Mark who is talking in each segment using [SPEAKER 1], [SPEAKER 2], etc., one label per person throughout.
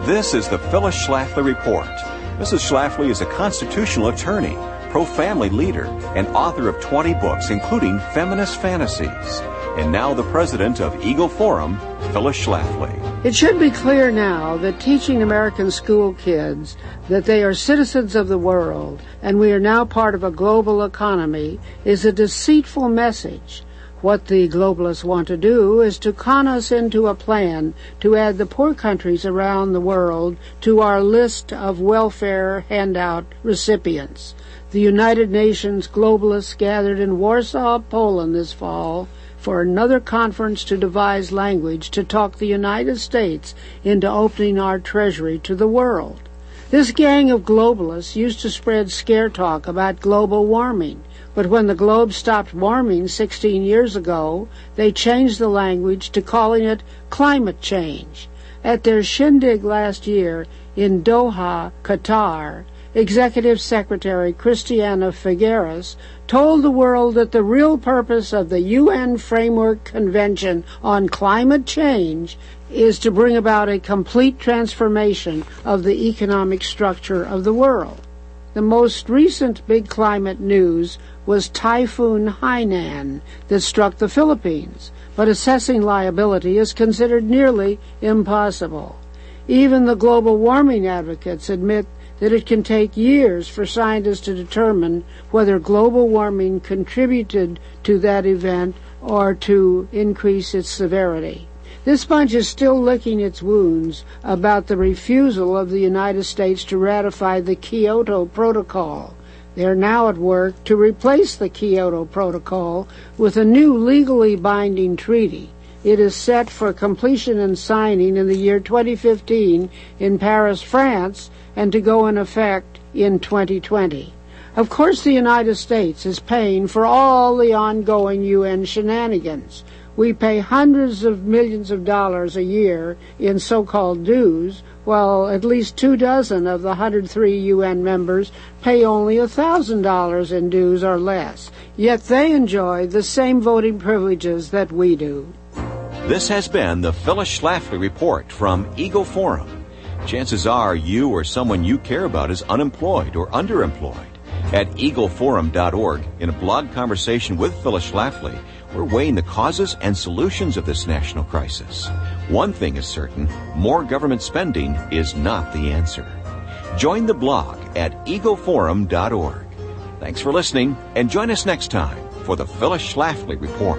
[SPEAKER 1] This is the Phyllis Schlafly Report. Mrs. Schlafly is a constitutional attorney, pro-family leader, and author of 20 books, including Feminist Fantasies. And now the president of Eagle Forum, Phyllis Schlafly.
[SPEAKER 2] It should be clear now that teaching American school kids that they are citizens of the world and we are now part of a global economy is a deceitful message. What the globalists want to do is to con us into a plan to add the poor countries around the world to our list of welfare handout recipients. The United Nations globalists gathered in Warsaw, Poland this fall for another conference to devise language to talk the United States into opening our treasury to the world. This gang of globalists used to spread scare talk about global warming, but when the globe stopped warming 16 years ago, they changed the language to calling it climate change. At their shindig last year in Doha, Qatar, Executive Secretary Christiana Figueres told the world that the real purpose of the UN Framework Convention on Climate Change is to bring about a complete transformation of the economic structure of the world. The most recent big climate news was Typhoon Haiyan that struck the Philippines, but assessing liability is considered nearly impossible. Even the global warming advocates admit that it can take years for scientists to determine whether global warming contributed to that event or to increase its severity. This bunch is still licking its wounds about the refusal of the United States to ratify the Kyoto Protocol. They are now at work to replace the Kyoto Protocol with a new legally binding treaty. It is set for completion and signing in the year 2015 in Paris, France, and to go in effect in 2020. Of course, the United States is paying for all the ongoing UN shenanigans. We pay hundreds of millions of dollars a year in so-called dues, while at least 24 of the 103 UN members pay only $1,000 in dues or less. Yet they enjoy the same voting privileges that we do.
[SPEAKER 1] This has been the Phyllis Schlafly Report from Eagle Forum. Chances are you or someone you care about is unemployed or underemployed. At eagleforum.org, in a blog conversation with Phyllis Schlafly, we're weighing the causes and solutions of this national crisis. One thing is certain, more government spending is not the answer. Join the blog at eagleforum.org. Thanks for listening, and join us next time for the Phyllis Schlafly Report.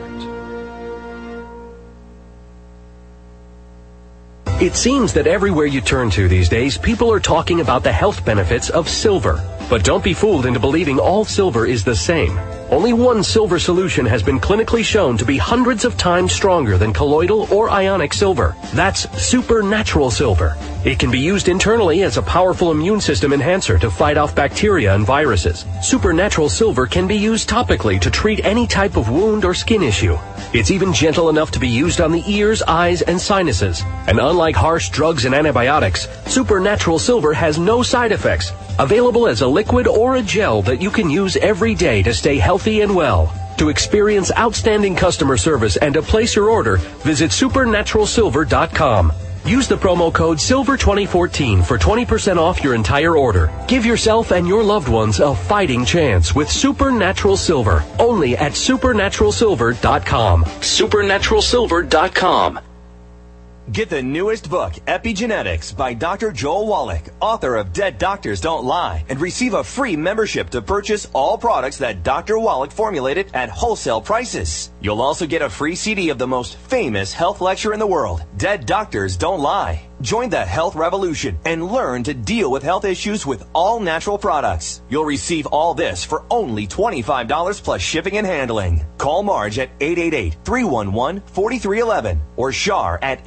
[SPEAKER 3] It seems that everywhere you turn to these days, people are talking about the health benefits of silver. But don't be fooled into believing all silver is the same. Only one silver solution has been clinically shown to be hundreds of times stronger than colloidal or ionic silver. That's supernatural silver. It can be used internally as a powerful immune system enhancer to fight off bacteria and viruses. Supernatural silver can be used topically to treat any type of wound or skin issue. It's even gentle enough to be used on the ears, eyes, and sinuses. And unlike harsh drugs and antibiotics, supernatural silver has no side effects. Available as a liquid or a gel that you can use every day to stay healthy and well. To experience outstanding customer service and to place your order, visit supernaturalsilver.com. Use the promo code SILVER2014 for 20% off your entire order. Give yourself and your loved ones a fighting chance with Supernatural Silver, only at supernaturalsilver.com. Supernaturalsilver.com.
[SPEAKER 4] Get the newest book, Epigenetics, by Dr. Joel Wallach, author of Dead Doctors Don't Lie, and receive a free membership to purchase all products that Dr. Wallach formulated at wholesale prices. You'll also get a free CD of the most famous health lecture in the world, Dead Doctors Don't Lie. Join the health revolution and learn to deal with health issues with all natural products. You'll receive all this for only $25 plus shipping and handling. Call Marge at 888-311-4311 or Shar at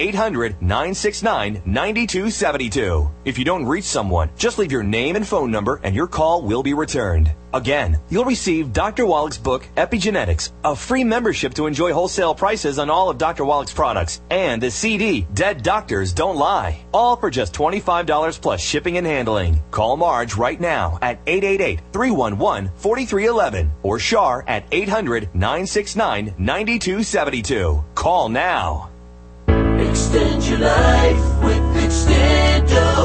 [SPEAKER 4] 800-969-9272. If you don't reach someone, just leave your name and phone number and your call will be returned. Again, you'll receive Dr. Wallach's book, Epigenetics, a free membership to enjoy wholesale prices on all of Dr. Wallach's products, and the CD, Dead Doctors Don't Lie, all for just $25 plus shipping and handling. Call Marge right now at 888-311-4311 or Shar at 800-969-9272. Call now.
[SPEAKER 5] Extend your life with Extendo.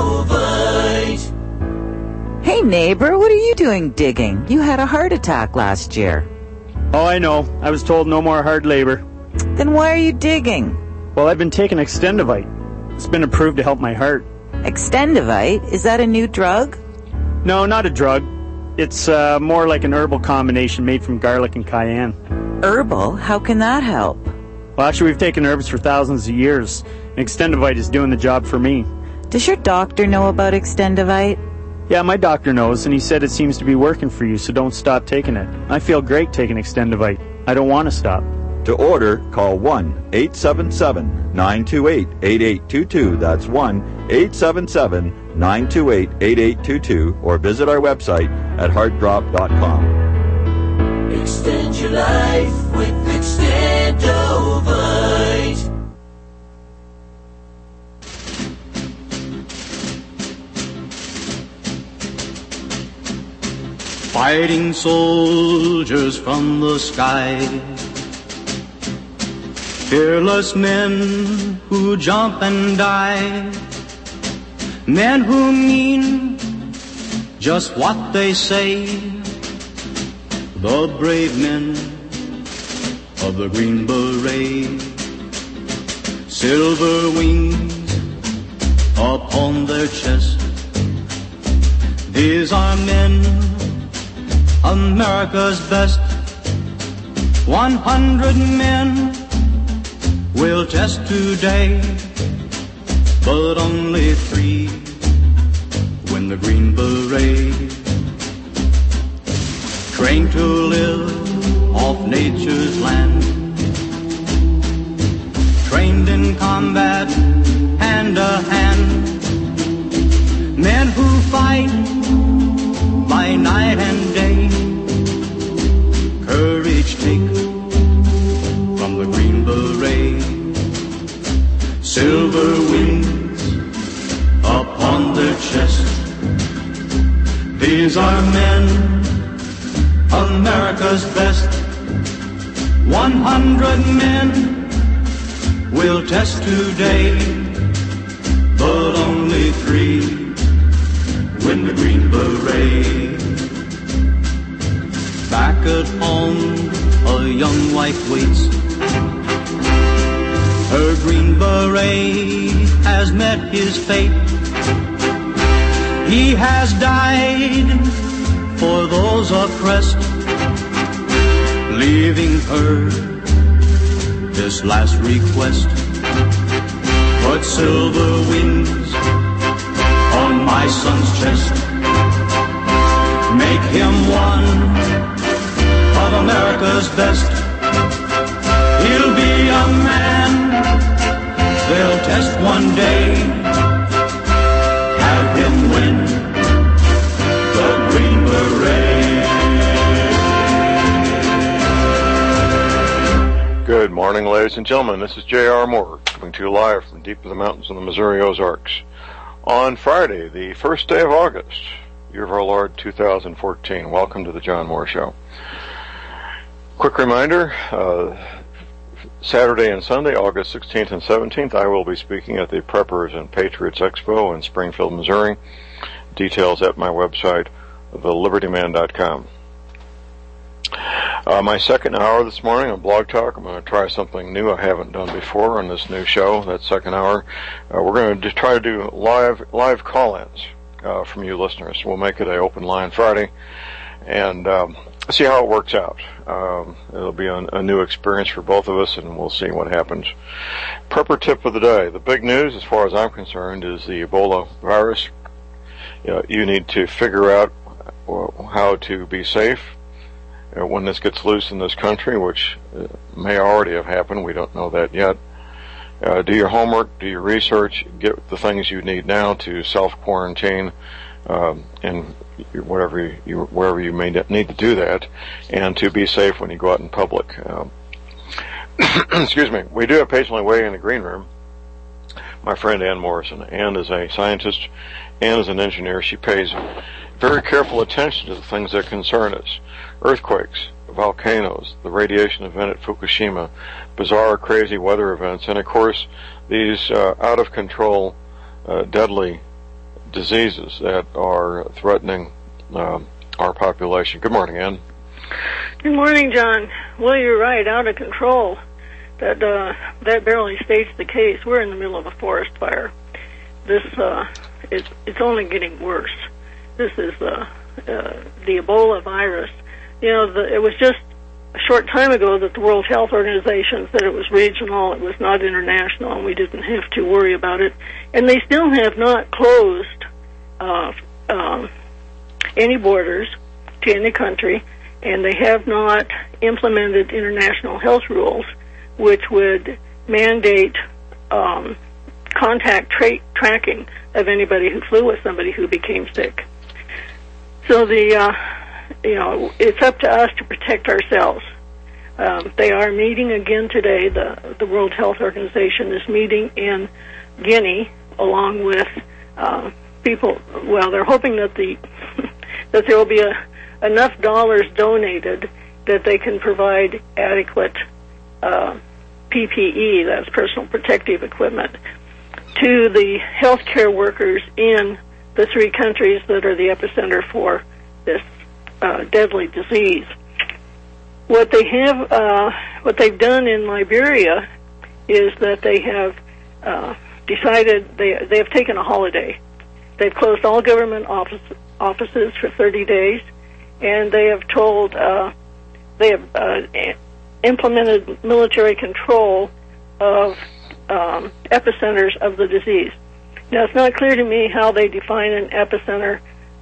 [SPEAKER 5] Hey, neighbor, what are you doing digging? You had a heart attack last year.
[SPEAKER 6] Oh, I know. I was told no more hard labor.
[SPEAKER 5] Then why are you digging?
[SPEAKER 6] Well, I've been taking Extendivite. It's been approved to help my heart.
[SPEAKER 5] Extendivite? Is that a new drug?
[SPEAKER 6] No, not a drug. It's more like an herbal combination made from garlic and cayenne.
[SPEAKER 5] Herbal? How can that help?
[SPEAKER 6] Well, actually, we've taken herbs for thousands of years, and Extendivite is doing the job for me.
[SPEAKER 5] Does your doctor know about Extendivite?
[SPEAKER 6] Yeah, my doctor knows, and he said it seems to be working for you, so don't stop taking it. I feel great taking Extendivite. I don't want to stop.
[SPEAKER 7] To order, call 1-877-928-8822. That's 1-877-928-8822, or visit our website at heartdrop.com.
[SPEAKER 8] Extend your life with Extendovite.
[SPEAKER 9] Fighting soldiers from the sky, fearless men who jump and die, men who mean just what they say, the brave men of the Green Beret, silver wings upon their chest. These are men, America's best. 100 men will test today, but only 3 win the Green Beret. Trained to live off nature's land, trained in combat hand to hand, men who fight by night and day, courage take from the Green Beret, silver wings upon their chest. These are men, America's best. 100 men will test today, but only 3 win the Green Beret. Back at home, a young wife waits. Her Green Beret has met his fate. He has died for those oppressed, leaving her this last request. Put silver wings on my son's chest. Make him one of America's best. He'll be a man they'll test one day. Have him win the Green Beret.
[SPEAKER 10] Good morning, ladies and gentlemen. This is J.R. Moore, coming to you live from deep in the mountains in the Missouri Ozarks. On Friday, the first day of August, year of our Lord 2014. Welcome to the John Moore Show. Quick reminder, Saturday and Sunday, August 16th and 17th, I will be speaking at the Preppers and Patriots Expo in Springfield, Missouri. Details at my website, thelibertyman.com. My second hour this morning on Blog Talk, I'm going to try something new I haven't done before on this new show. That second hour, we're going to try to do live call-ins from you listeners. We'll make it an open line Friday and see how it works out. It'll be a new experience for both of us, and we'll see what happens. Prepper tip of the day. The big news, as far as I'm concerned, is the Ebola virus. You need to figure out how to be safe when this gets loose in this country, which may already have happened. We don't know that yet. Do your homework, do your research, get the things you need now to self-quarantine, and wherever you may need to do that, and to be safe when you go out in public. Excuse me. We do have patiently waiting in the green room my friend Ann Morrison. Ann is a scientist. Ann is an engineer. She pays very careful attention to the things that concern us. Earthquakes, volcanoes, the radiation event at Fukushima, bizarre, crazy weather events, and of course these out-of-control, deadly diseases that are threatening our population. Good morning, Ann.
[SPEAKER 11] Good morning, John. Well, you're right, out of control. That barely states the case. We're in the middle of a forest fire. This it's only getting worse. This is the Ebola virus. You know, it was just a short time ago that the World Health Organization said it was regional, it was not international, and we didn't have to worry about it. And they still have not closed any borders to any country, and they have not implemented international health rules which would mandate contact tracking of anybody who flew with somebody who became sick. So it's up to us to protect ourselves. They are meeting again today. The World Health Organization is meeting in Guinea along with people. Well, they're hoping that that there will be enough dollars donated that they can provide adequate PPE, that's personal protective equipment, to the healthcare workers in the three countries that are the epicenter for this deadly disease. What they've done in Liberia is that they have decided they have taken a holiday. They've closed all government offices for 30 days, and they have told they have implemented military control of epicenters of the disease. Now, it's not clear to me how they define an epicenter.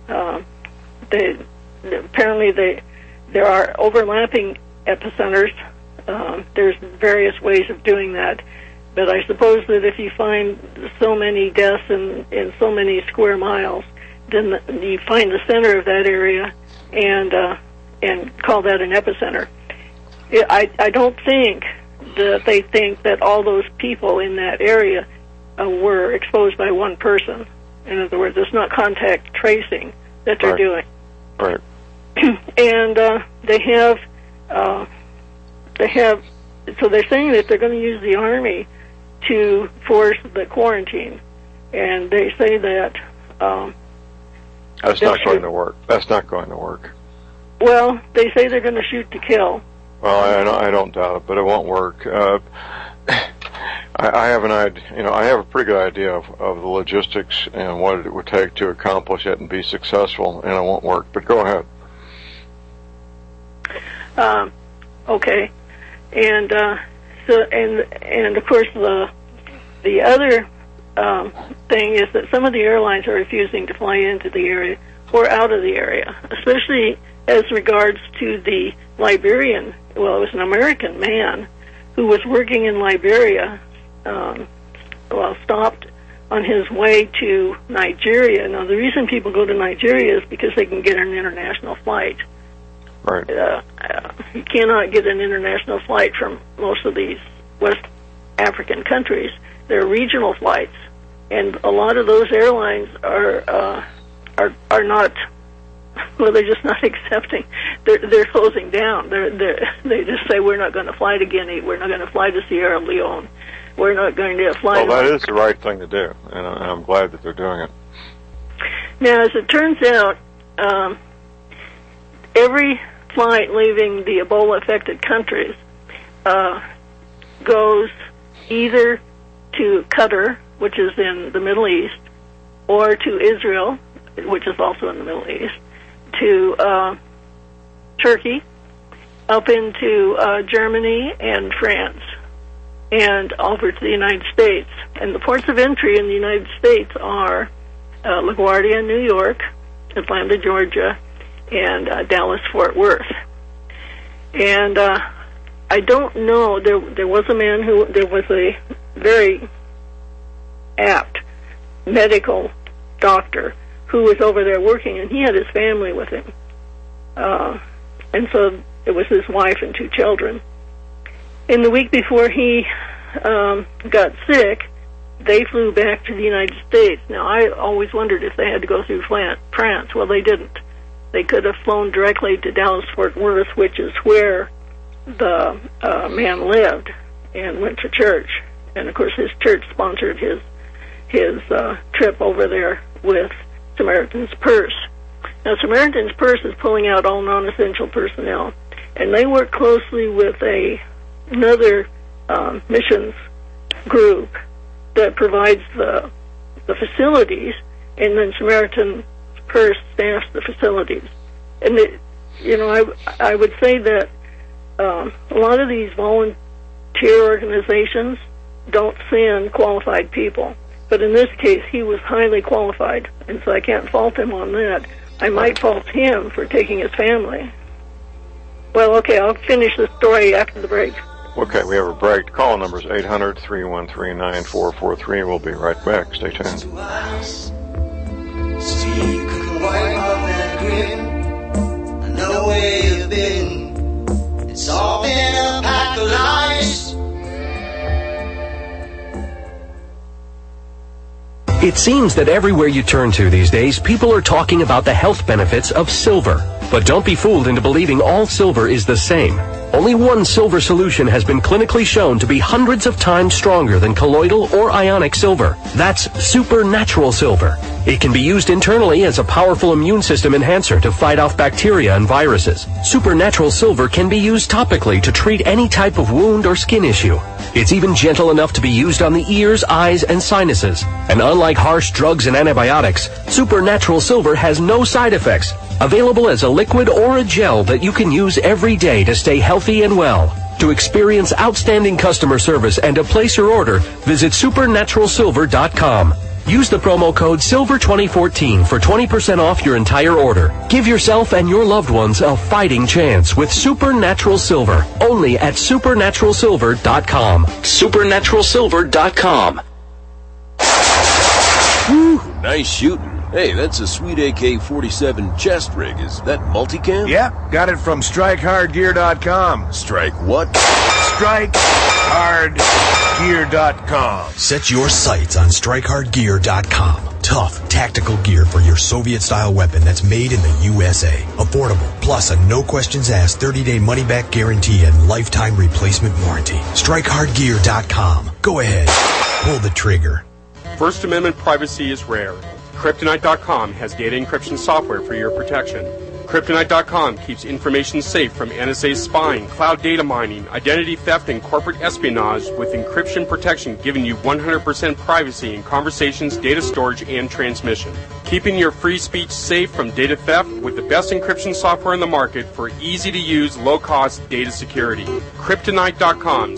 [SPEAKER 11] Apparently there are overlapping epicenters. There's various ways of doing that. But I suppose that if you find so many deaths in so many square miles, then you find the center of that area and call that an epicenter. I don't think that they think that all those people in that area were exposed by one person. In other words, it's not contact tracing that they're doing.
[SPEAKER 10] Right.
[SPEAKER 11] And so they're saying that they're going to use the Army to force the quarantine, and they say that
[SPEAKER 10] that's not going to work. That's not going to work.
[SPEAKER 11] Well, they say they're going to shoot to kill.
[SPEAKER 10] Well, I don't doubt it, but it won't work. I have an idea. I have a pretty good idea of the logistics and what it would take to accomplish it and be successful, and it won't work. But go ahead.
[SPEAKER 11] Okay, and of course the other thing is that some of the airlines are refusing to fly into the area or out of the area, especially as regards to the Liberian. Well, it was an American man who was working in Liberia, stopped on his way to Nigeria. Now, the reason people go to Nigeria is because they can get an international flight.
[SPEAKER 10] Right.
[SPEAKER 11] You cannot get an international flight from most of these West African countries. They're regional flights, and a lot of those airlines are not. Well, they're just not accepting. They're closing down. They just say we're not going to fly to Guinea. We're not going to fly to Sierra Leone. We're not going to fly.
[SPEAKER 10] Well, that is the right thing to do, and I'm glad that they're doing it.
[SPEAKER 11] Now, as it turns out, every flight leaving the Ebola-affected countries goes either to Qatar, which is in the Middle East, or to Israel, which is also in the Middle East, to Turkey, up into Germany and France, and over to the United States. And the ports of entry in the United States are LaGuardia, New York, Atlanta, Georgia, and Dallas-Fort Worth. And I don't know, there was a man there was a very apt medical doctor who was over there working, and he had his family with him. And so it was his wife and 2 children. In the week before he got sick, they flew back to the United States. Now, I always wondered if they had to go through France. Well, they didn't. They could have flown directly to Dallas-Fort Worth, which is where the man lived, and went to church. And, of course, his church sponsored his trip over there with Samaritan's Purse. Now, Samaritan's Purse is pulling out all non-essential personnel, and they work closely with another missions group that provides the facilities, and then Samaritan's Purse staffs the facilities. And I would say that a lot of these volunteer organizations don't send qualified people, but in this case, he was highly qualified, and so I can't fault him on that. I might fault him for taking his family. Well, okay, I'll finish the story after the break.
[SPEAKER 10] Okay, we have a break. Call number is 800-313-9443. We'll be right back. Stay tuned.
[SPEAKER 8] I know where you've been. It's all been a pack of lies.
[SPEAKER 3] It seems that everywhere you turn to these days, people are talking about the health benefits of silver. But don't be fooled into believing all silver is the same. Only one silver solution has been clinically shown to be hundreds of times stronger than colloidal or ionic silver. That's supernatural silver. It can be used internally as a powerful immune system enhancer to fight off bacteria and viruses. Supernatural silver can be used topically to treat any type of wound or skin issue. It's even gentle enough to be used on the ears, eyes, and sinuses. And unlike harsh drugs and antibiotics, supernatural silver has no side effects. Available as a liquid or a gel that you can use every day to stay healthy and well. To experience outstanding customer service and to place your order, visit supernaturalsilver.com. Use the promo code SILVER2014 for 20% off your entire order. Give yourself and your loved ones a fighting chance with Supernatural Silver. Only at supernaturalsilver.com. Supernaturalsilver.com.
[SPEAKER 12] Whew, nice shooting. Hey, that's a sweet AK-47 chest rig. Is that multicam?
[SPEAKER 13] Yep, got it from StrikeHardGear.com.
[SPEAKER 12] Strike what?
[SPEAKER 13] StrikeHardGear.com.
[SPEAKER 14] Set your sights on StrikeHardGear.com. Tough, tactical gear for your Soviet-style weapon that's made in the USA. Affordable, plus a no-questions-asked 30-day money-back guarantee and lifetime replacement warranty. StrikeHardGear.com. Go ahead. Pull the trigger.
[SPEAKER 15] First Amendment privacy is rare. Kryptonite.com has data encryption software for your protection. Kryptonite.com keeps information safe from NSA spying, cloud data mining, identity theft, and corporate espionage with encryption protection giving you 100% privacy in conversations, data storage, and transmission. Keeping your free speech safe from data theft with the best encryption software in the market for easy-to-use, low-cost data security. Kryptonite.com,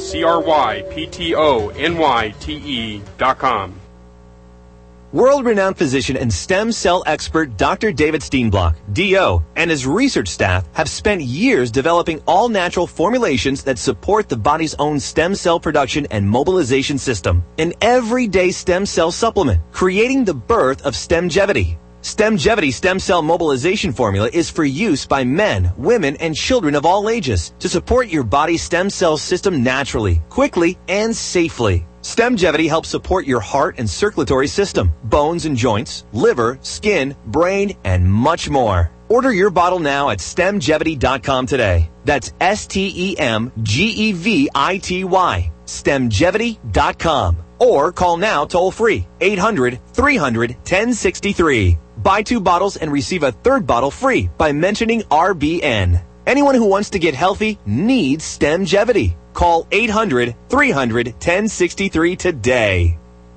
[SPEAKER 15] CRYPTONYTE.com.
[SPEAKER 4] World-renowned physician and stem cell expert Dr. David Steenblock, DO, and his research staff have spent years developing all-natural formulations that support the body's own stem cell production and mobilization system. An everyday stem cell supplement, creating the birth of Stemgevity. Stemgevity stem cell mobilization formula is for use by men, women, and children of all ages to support your body's stem cell system naturally, quickly, and safely. Stemgevity helps support your heart and circulatory system, bones and joints, liver, skin, brain, and much more. Order your bottle now at Stemgevity.com today. That's STEMGEVITY. Stemgevity.com. Or call now toll free, 800-300-1063. Buy 2 bottles and receive a 3rd bottle free by mentioning RBN. Anyone who wants to get healthy needs Stemgevity. Call 800-300-1063 today.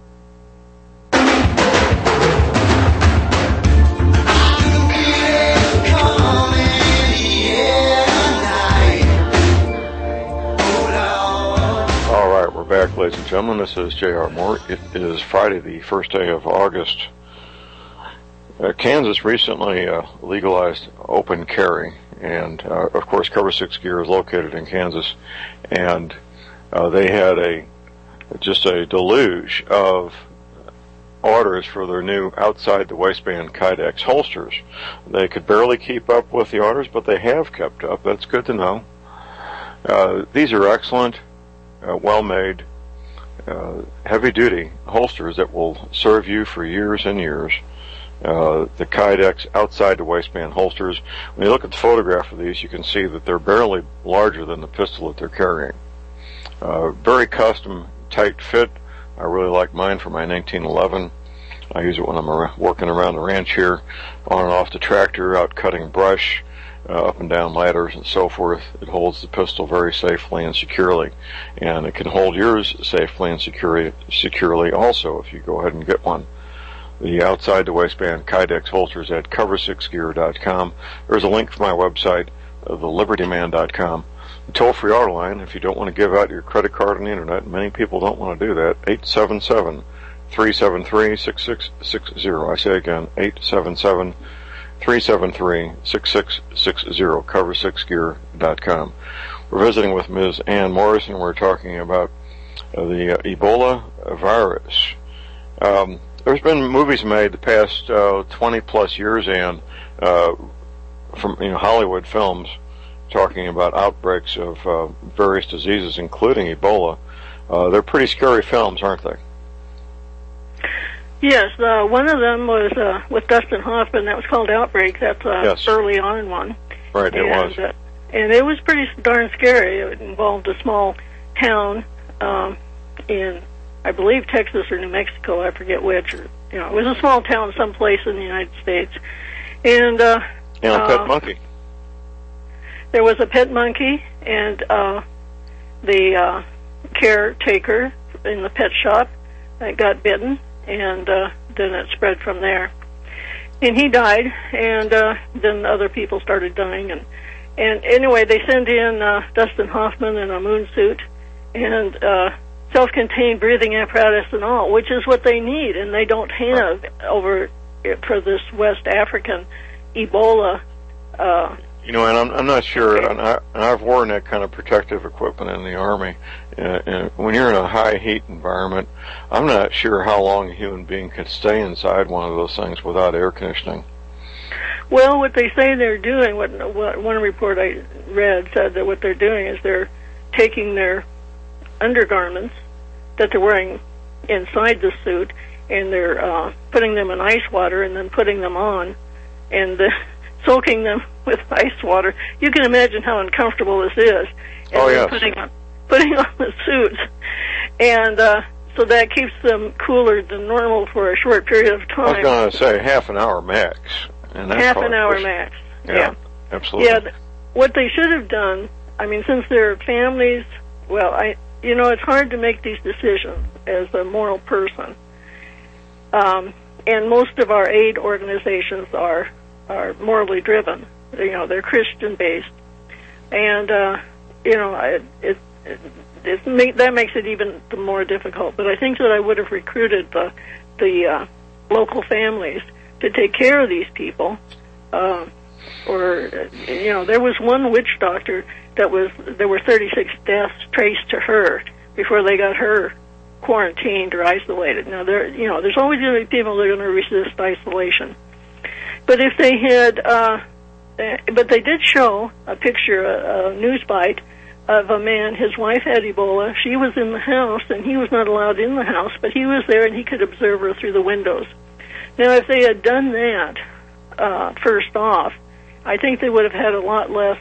[SPEAKER 10] All right, we're back, ladies and gentlemen. This is J.R. Moore. It is Friday, the first day of August. Kansas recently legalized open carry. And, of course, Cover 6 Gear is located in Kansas, and they had just a deluge of orders for their new outside-the-waistband Kydex holsters. They could barely keep up with the orders, but they have kept up. That's good to know. These are excellent, well-made, heavy-duty holsters that will serve you for years and years. The Kydex outside the waistband holsters. When you look at the photograph of these, you can see that they're barely larger than the pistol that they're carrying. Very custom, tight fit. I really like mine for my 1911. I use it when I'm working around the ranch here, on and off the tractor, out cutting brush, up and down ladders and so forth. It holds the pistol very safely and securely, and it can hold yours safely and securely also if you go ahead and get one. The outside the waistband Kydex holsters at cover6gear.com. There's a link for my website, thelibertyman.com. The toll-free auto line, if you don't want to give out your credit card on the internet, many people don't want to do that, 877-373-6660. I say again, 877-373-6660, cover6gear.com. We're visiting with Ms. Ann Morrison. We're talking about the Ebola virus. There's been movies made the past 20-plus years, Ann, from Hollywood films, talking about outbreaks of various diseases, including Ebola. They're pretty scary films, aren't they?
[SPEAKER 11] Yes, one of them was with Dustin Hoffman. That was called Outbreak. That's
[SPEAKER 10] yes.
[SPEAKER 11] Early on one.
[SPEAKER 10] Right, it was.
[SPEAKER 11] And it was pretty darn scary. It involved a small town in, I believe, Texas or New Mexico. I forget which. Or, it was a small town someplace in the United States. And a
[SPEAKER 10] pet monkey.
[SPEAKER 11] There was a pet monkey, and the caretaker in the pet shop got bitten, and then it spread from there. And he died, and then other people started dying. And anyway, they sent in Dustin Hoffman in a moon suit and self-contained breathing apparatus and all, which is what they need, and they don't have over for this West African Ebola.
[SPEAKER 10] And I'm not sure, and I've worn that kind of protective equipment in the Army. And when you're in a high heat environment, I'm not sure how long a human being could stay inside one of those things without air conditioning.
[SPEAKER 11] Well, what they say they're doing, what one report I read said that what they're doing is they're taking their undergarments that they're wearing inside the suit, and they're putting them in ice water and then putting them on, and soaking them with ice water. You can imagine how uncomfortable this is. And
[SPEAKER 10] yes.
[SPEAKER 11] Putting on the suits. And so that keeps them cooler than normal for a short period of time.
[SPEAKER 10] I was going to say half an hour max. And
[SPEAKER 11] half an hour max.
[SPEAKER 10] Yeah, absolutely.
[SPEAKER 11] Yeah, what they should have done, since their families, it's hard to make these decisions as a moral person. And most of our aid organizations are morally driven. They're Christian based, and that makes it even more difficult. But I think that I would have recruited the local families to take care of these people. There was one witch doctor there were 36 deaths traced to her before they got her quarantined or isolated. Now there's always going to be people that are going to resist isolation. But if they had, but they did show a picture, a news bite of a man. His wife had Ebola. She was in the house, and he was not allowed in the house, but he was there, and he could observe her through the windows. Now, if they had done that first off, I think they would have had a lot less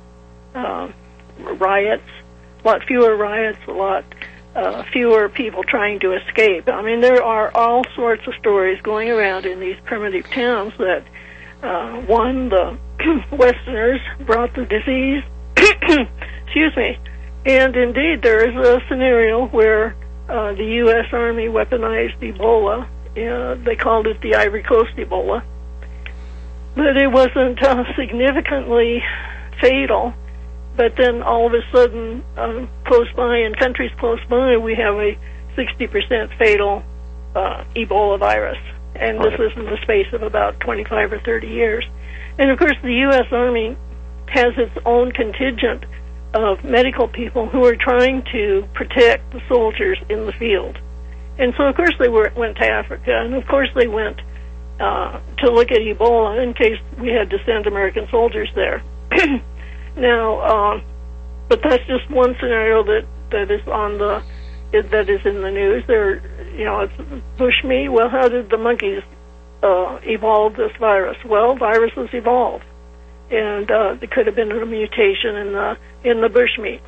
[SPEAKER 11] riots, a lot fewer riots, a lot fewer people trying to escape. There are all sorts of stories going around in these primitive towns that the Westerners brought the disease. Excuse me. And indeed, there is a scenario where the U.S. Army weaponized Ebola. They called it the Ivory Coast Ebola. But it wasn't significantly fatal. But then all of a sudden, close by, in countries close by, we have a 60% fatal Ebola virus. And this is in the space of about 25 or 30 years. And of course, the U.S. Army has its own contingent of medical people who are trying to protect the soldiers in the field. And so, of course, they went to Africa, and of course they went to look at Ebola in case we had to send American soldiers there. Now, but that's just one scenario that is that is in the news. It's bushmeat. Well, how did the monkeys evolve this virus? Well, viruses evolve, and there could have been a mutation in the bushmeat.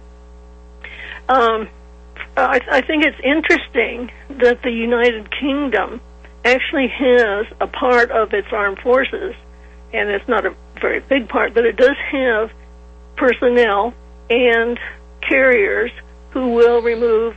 [SPEAKER 11] I think it's interesting that the United Kingdom actually has a part of its armed forces, and it's not a very big part, but it does have personnel and carriers who will remove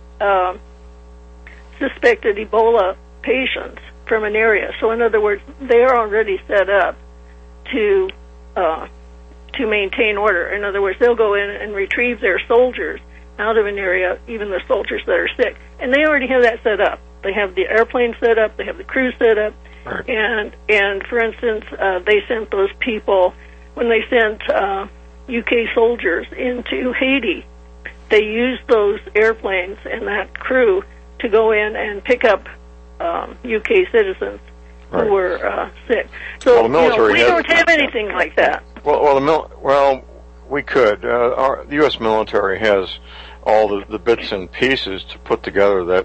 [SPEAKER 11] suspected Ebola patients from an area. So in other words, they are already set up to maintain order. In other words, they'll go in and retrieve their soldiers out of an area, even the soldiers that are sick. And they already have that set up. They have the airplane set up, they have the crew set up, right. And for instance, they sent those people, when they sent UK soldiers into Haiti, they used those airplanes and that crew to go in and pick up UK citizens who were sick. So we don't have anything like that.
[SPEAKER 10] Well, we could. The U.S. military has all the bits and pieces to put together that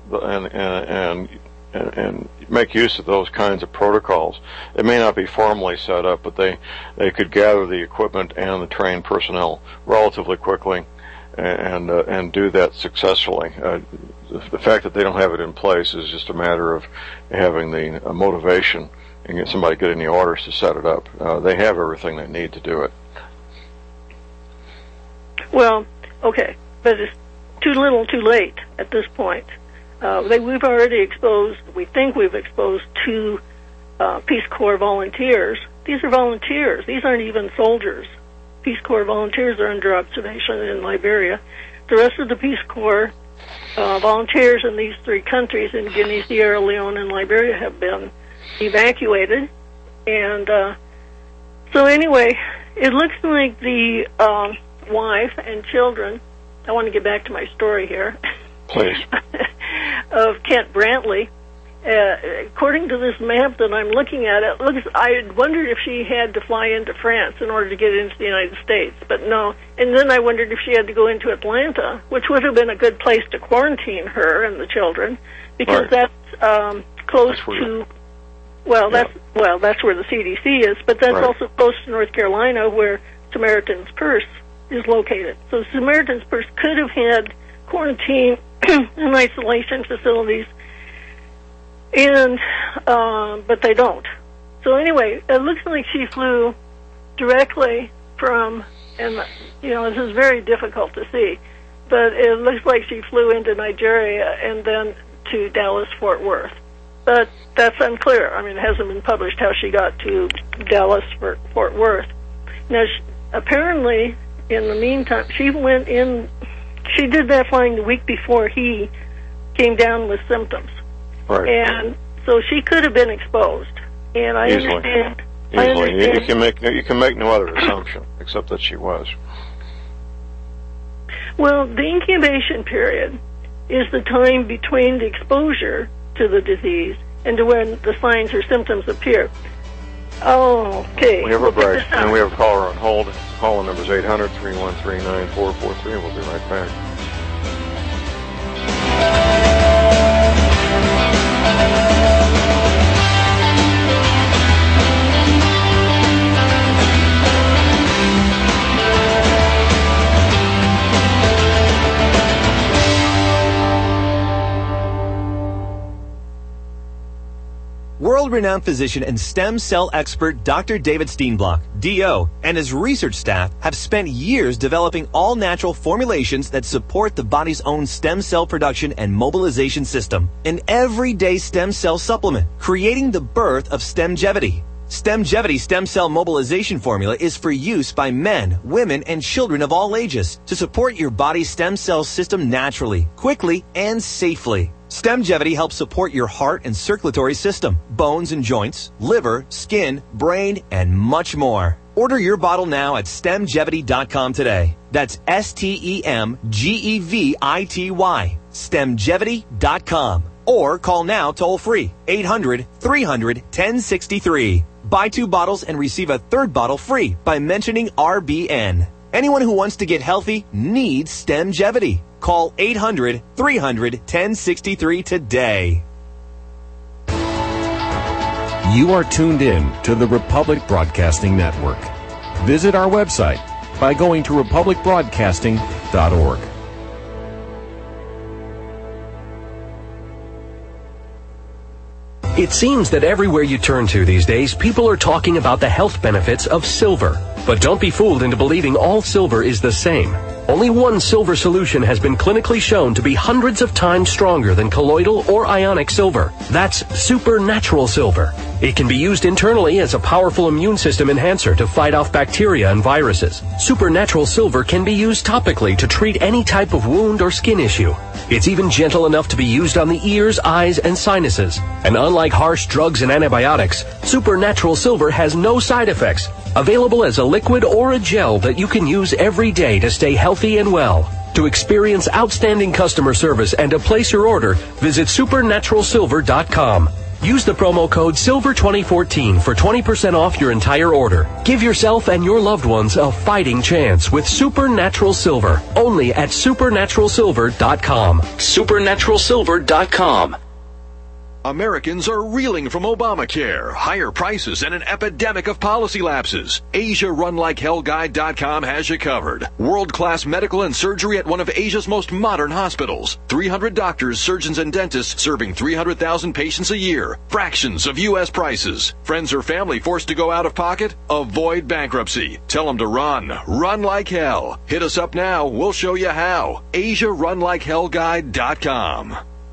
[SPEAKER 10] and make use of those kinds of protocols. It may not be formally set up, but they could gather the equipment and the trained personnel relatively quickly and do that successfully. The fact that they don't have it in place is just a matter of having the motivation and get somebody getting the orders to set it up. They have everything they need to do it.
[SPEAKER 11] Well, okay, but it's too little, too late at this point. We've already exposed, we think we've exposed 2 Peace Corps volunteers. These are volunteers. These aren't even soldiers. Peace Corps volunteers are under observation in Liberia. The rest of the Peace Corps volunteers in these 3 countries, in Guinea, Sierra Leone, and Liberia, have been evacuated. And so anyway, it looks like the wife and children, I want to get back to my story here,
[SPEAKER 10] please,
[SPEAKER 11] of Kent Brantley. According to this map that I'm looking at, I wondered if she had to fly into France in order to get into the United States, but no. And then I wondered if she had to go into Atlanta, which would have been a good place to quarantine her and the children, because that's close to, that's where the CDC is, but that's also close to North Carolina, where Samaritan's Purse is located. So Samaritan's Purse could have had quarantine and isolation facilities, and but they don't. So anyway, it looks like she flew directly from, and this is very difficult to see, but it looks like she flew into Nigeria and then to Dallas-Fort Worth. But that's unclear. I mean, it hasn't been published how she got to Dallas-Fort Worth. Now, apparently, in the meantime, she did that flying the week before he came down with symptoms. Right. And so she could have been exposed. And I understand.
[SPEAKER 10] Easily. You can make no other assumption except that she was.
[SPEAKER 11] Well, the incubation period is the time between the exposure to the disease and to when the signs or symptoms appear. Oh, okay.
[SPEAKER 10] We have a break, and we have a caller on hold. Call number is 800-313-9443. We'll be right back.
[SPEAKER 4] World-renowned physician and stem cell expert Dr. David Steenblock, DO, and his research staff have spent years developing all-natural formulations that support the body's own stem cell production and mobilization system. An everyday stem cell supplement, creating the birth of Stemgevity. Stemgevity stem cell mobilization formula is for use by men, women, and children of all ages to support your body's stem cell system naturally, quickly, and safely. Stemgevity helps support your heart and circulatory system, bones and joints, liver, skin, brain, and much more. Order your bottle now at stemgevity.com today. That's STEMGEVITY, stemgevity.com. Or call now toll free, 800-300-1063. Buy 2 bottles and receive a 3rd bottle free by mentioning RBN. Anyone who wants to get healthy needs Stemgevity. Call 800-300-1063 today.
[SPEAKER 16] You are tuned in to the Republic Broadcasting Network. Visit our website by going to republicbroadcasting.org.
[SPEAKER 3] It seems that everywhere you turn to these days, people are talking about the health benefits of silver. But don't be fooled into believing all silver is the same. Only one silver solution has been clinically shown to be hundreds of times stronger than colloidal or ionic silver. That's supernatural silver. It can be used internally as a powerful immune system enhancer to fight off bacteria and viruses. Supernatural silver can be used topically to treat any type of wound or skin issue. It's even gentle enough to be used on the ears, eyes, and sinuses. And unlike harsh drugs and antibiotics, supernatural silver has no side effects. Available as a liquid or a gel that you can use every day to stay healthy and well. To experience outstanding customer service and to place your order, visit supernaturalsilver.com. Use the promo code SILVER2014 for 20% off your entire order. Give yourself and your loved ones a fighting chance with Supernatural Silver. Only at supernaturalsilver.com. Supernaturalsilver.com.
[SPEAKER 17] Americans are reeling from Obamacare, higher prices, and an epidemic of policy lapses. AsiaRunLikeHellGuide.com has you covered. World-class medical and surgery at one of Asia's most modern hospitals. 300 doctors, surgeons, and dentists serving 300,000 patients a year. Fractions of U.S. prices. Friends or family forced to go out of pocket? Avoid bankruptcy. Tell them to run. Run like hell. Hit us up now. We'll show you how. AsiaRunLikeHellGuide.com.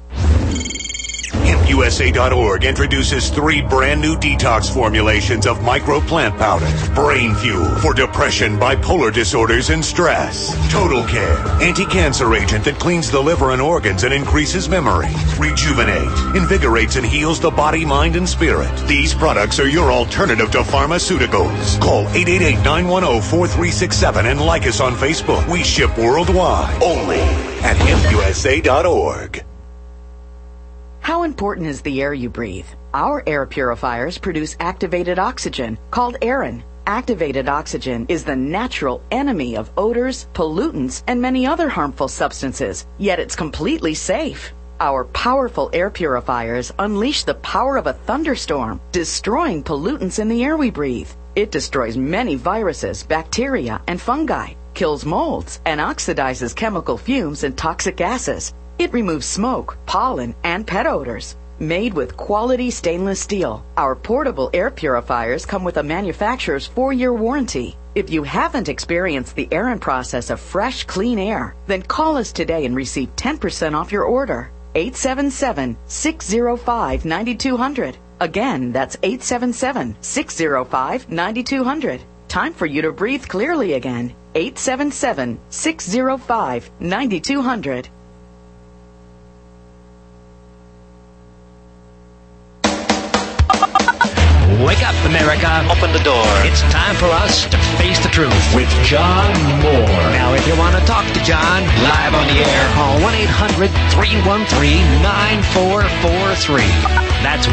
[SPEAKER 13] HempUSA.org introduces 3 brand new detox formulations of microplant powder. Brain Fuel for depression, bipolar disorders, and stress. Total Care, anti-cancer agent that cleans the liver and organs and increases memory. Rejuvenate, invigorates and heals the body, mind, and spirit. These products are your alternative to pharmaceuticals. Call 888-910-4367 and like us on Facebook. We ship worldwide. Only at HempUSA.org.
[SPEAKER 18] How important is the air you breathe? Our air purifiers produce activated oxygen, called Aerin. Activated oxygen is the natural enemy of odors, pollutants, and many other harmful substances, yet it's completely safe. Our powerful air purifiers unleash the power of a thunderstorm, destroying pollutants in the air we breathe. It destroys many viruses, bacteria, and fungi, kills molds, and oxidizes chemical fumes and toxic gases. It removes smoke, pollen, and pet odors. Made with quality stainless steel, our portable air purifiers come with a manufacturer's 4-year warranty. If you haven't experienced the Aerin process of fresh, clean air, then call us today and receive 10% off your order. 877-605-9200. Again, that's 877-605-9200. Time for you to breathe clearly again. 877-605-9200.
[SPEAKER 19] Wake up, America. Open the door. It's time for us to face the truth with John Moore. Now, if you want to talk to John live on the air, call 1-800-313-9443. That's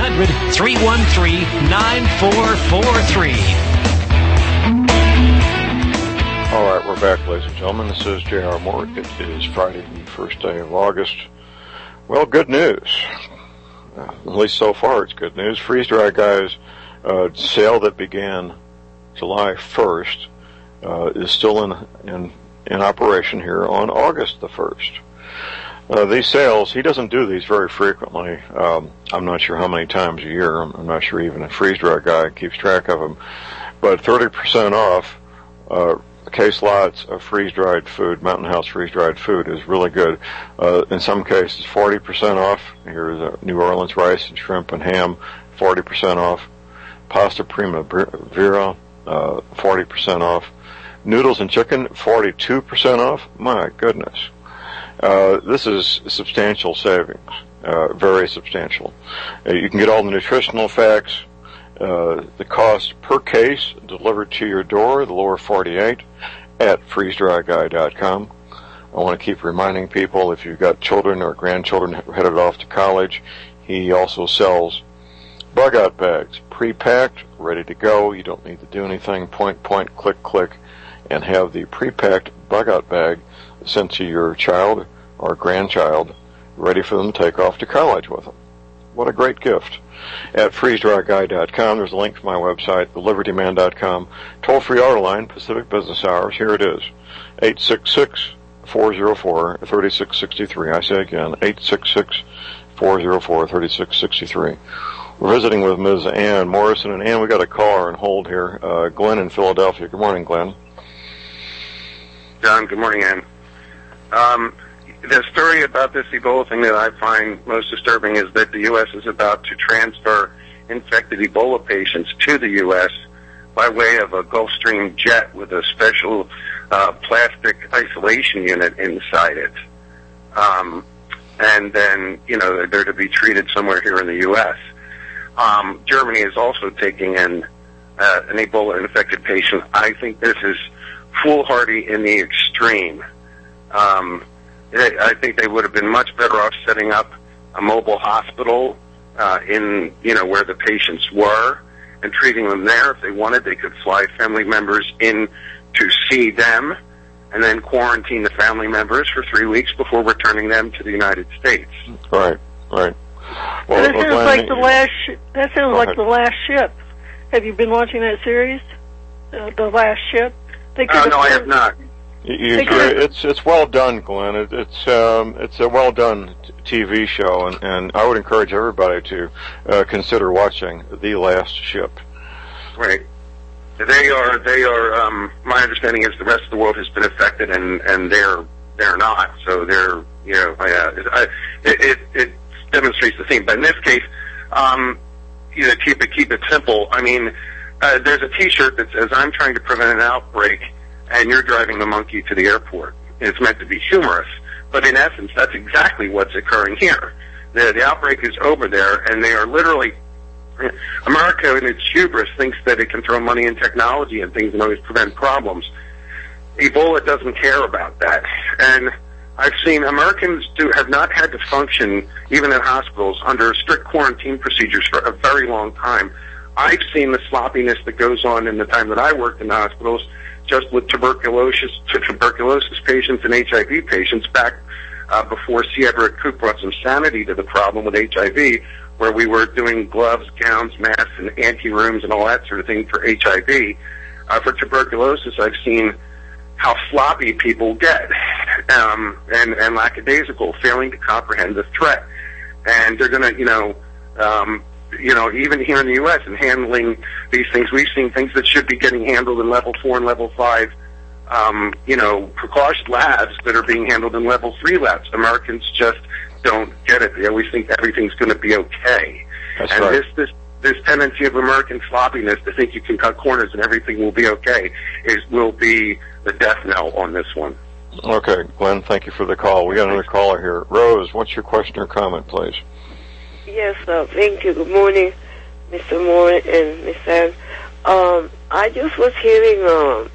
[SPEAKER 19] 1-800-313-9443.
[SPEAKER 10] All right, we're back, ladies and gentlemen. This is J.R. Moore. It is Friday, the first day of August. Well, good news. At least so far, it's good news. Freeze Dry Guy's sale that began July 1st is still in operation here on August the 1st. These sales, he doesn't do these very frequently. I'm not sure how many times a year. I'm not sure even a Freeze Dry Guy keeps track of them. But 30% off case lots of freeze-dried food, Mountain House freeze-dried food, is really good. In some cases, 40% off. Here's New Orleans rice and shrimp and ham, 40% off. Pasta Primavera, 40% off. Noodles and chicken, 42% off. My goodness. This is substantial savings, very substantial. You can get all the nutritional facts, the cost per case delivered to your door, the lower 48, at freezedryguy.com. I want to keep reminding people, if you've got children or grandchildren headed off to college, he also sells bug-out bags, pre-packed, ready to go. You don't need to do anything. Point, click, click, and have the pre-packed bug-out bag sent to your child or grandchild, ready for them to take off to college with them. What a great gift. At freezedryguy.com, there's a link to my website, thelibertyman.com, toll-free order line, Pacific business hours. Here it is, 866-404-3663. I say again, 404-3663. We're visiting with Ms. Ann Morrison. And Ann, we got a caller on hold here. Glenn in Philadelphia. Good morning, Glenn.
[SPEAKER 20] John, good morning, Ann. The story about this Ebola thing that I find most disturbing is that the U.S. is about to transfer infected Ebola patients to the U.S. by way of a Gulfstream jet with a special plastic isolation unit inside it. And then, they're to be treated somewhere here in the U.S. Germany is also taking in an Ebola-infected patient. I think this is foolhardy in the extreme. I think they would have been much better off setting up a mobile hospital in where the patients were and treating them there. If they wanted, they could fly family members in to see them and then quarantine the family members for 3 weeks before returning them to the United States.
[SPEAKER 10] Right. Well,
[SPEAKER 11] that sounds like the last. That sounds like the Last Ship. Have you been watching that series, The Last Ship?
[SPEAKER 20] No, I have not.
[SPEAKER 10] It's well done, Glenn. It's a well done TV show, and I would encourage everybody to consider watching The Last Ship.
[SPEAKER 20] Right. They are. My understanding is the rest of the world has been affected, and they're not. So they're. It demonstrates the theme. But in this case, keep it simple. I mean, there's a T-shirt that says, "I'm trying to prevent an outbreak, and you're driving the monkey to the airport." It's meant to be humorous, but in essence, that's exactly what's occurring here. The outbreak is over there, and they are literally. America, in its hubris, thinks that it can throw money and technology and things and always prevent problems. Ebola doesn't care about that, and I've seen Americans have not had to function, even in hospitals, under strict quarantine procedures for a very long time. I've seen the sloppiness that goes on in the time that I worked in hospitals, just with tuberculosis patients and HIV patients back before C. Everett Koop brought some sanity to the problem with HIV, where we were doing gloves, gowns, masks, and anti-rooms and all that sort of thing for HIV. For tuberculosis, I've seen how sloppy people get and lackadaisical, failing to comprehend the threat. And they're going to, even here in the U.S. and handling these things, we've seen things that should be getting handled in level 4 and level 5, precaution labs that are being handled in level 3 labs. Americans just don't get it. They always think everything's going to be okay.
[SPEAKER 10] That's
[SPEAKER 20] and
[SPEAKER 10] right.
[SPEAKER 20] This tendency of American sloppiness to think you can cut corners and everything will be okay will be the death knell on this one.
[SPEAKER 10] Okay, Glenn, thank you for the call. We got another caller here. Rose, what's your question or comment, please?
[SPEAKER 21] Yes, thank you. Good morning, Mr. Moore and Ms. Ann. I just was hearing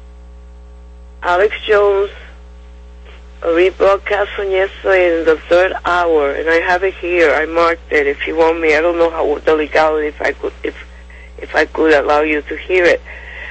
[SPEAKER 21] Alex Jones rebroadcast from yesterday in the 3rd hour, and I have it here. I marked it. If you want me, I don't know how the legality. If I could allow you to hear it.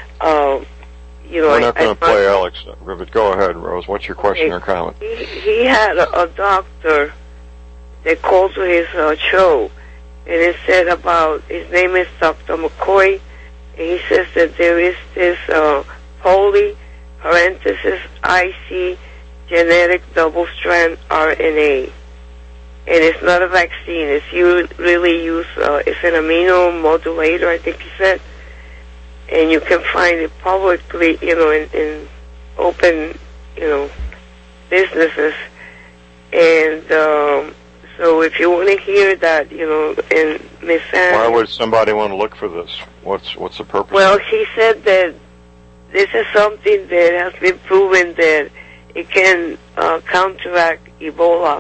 [SPEAKER 10] We're not going to play Alex, but go ahead, Rose. What's your question or comment?
[SPEAKER 21] He had a doctor that called to his show, and it said about, his name is Dr. McCoy, and he says that there is this poly, parenthesis, IC, genetic double-strand RNA. And it's not a vaccine. It's really used, it's an immunomodulator, I think he said. And you can find it publicly, in open, businesses. And so if you want to hear that, and Miss Ann...
[SPEAKER 10] Why would somebody want to look for this? What's the purpose?
[SPEAKER 21] Well, he said that this is something that has been proven that it can counteract Ebola.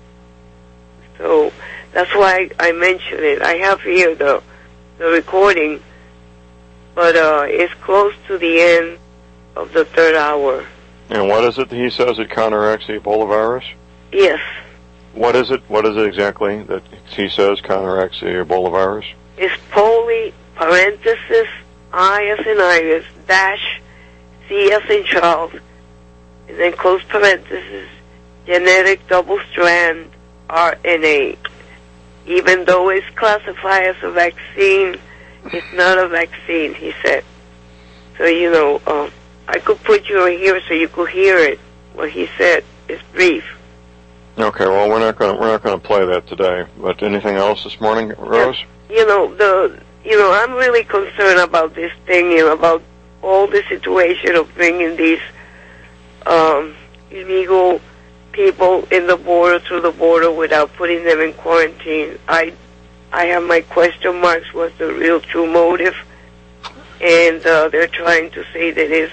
[SPEAKER 21] So that's why I mentioned it. I have here the recording, but it's close to the end of the 3rd hour.
[SPEAKER 10] And what is it that he says it counteracts the Ebola virus?
[SPEAKER 21] Yes.
[SPEAKER 10] What is it exactly that he says counteracts the Ebola virus?
[SPEAKER 21] It's poly, parenthesis, I as in Iris, dash, C as in Charles, and then close parenthesis, genetic double-strand RNA. Even though it's classified as a vaccine, it's not a vaccine, he said. So, I could put you here so you could hear it. What he said is brief.
[SPEAKER 10] Okay, well, we're not going to play that today. But anything else this morning, Rose?
[SPEAKER 21] I'm really concerned about this thing, about all the situation of bringing these illegal people through the border without putting them in quarantine. I have my question marks. What's the real true motive? And they're trying to say that it's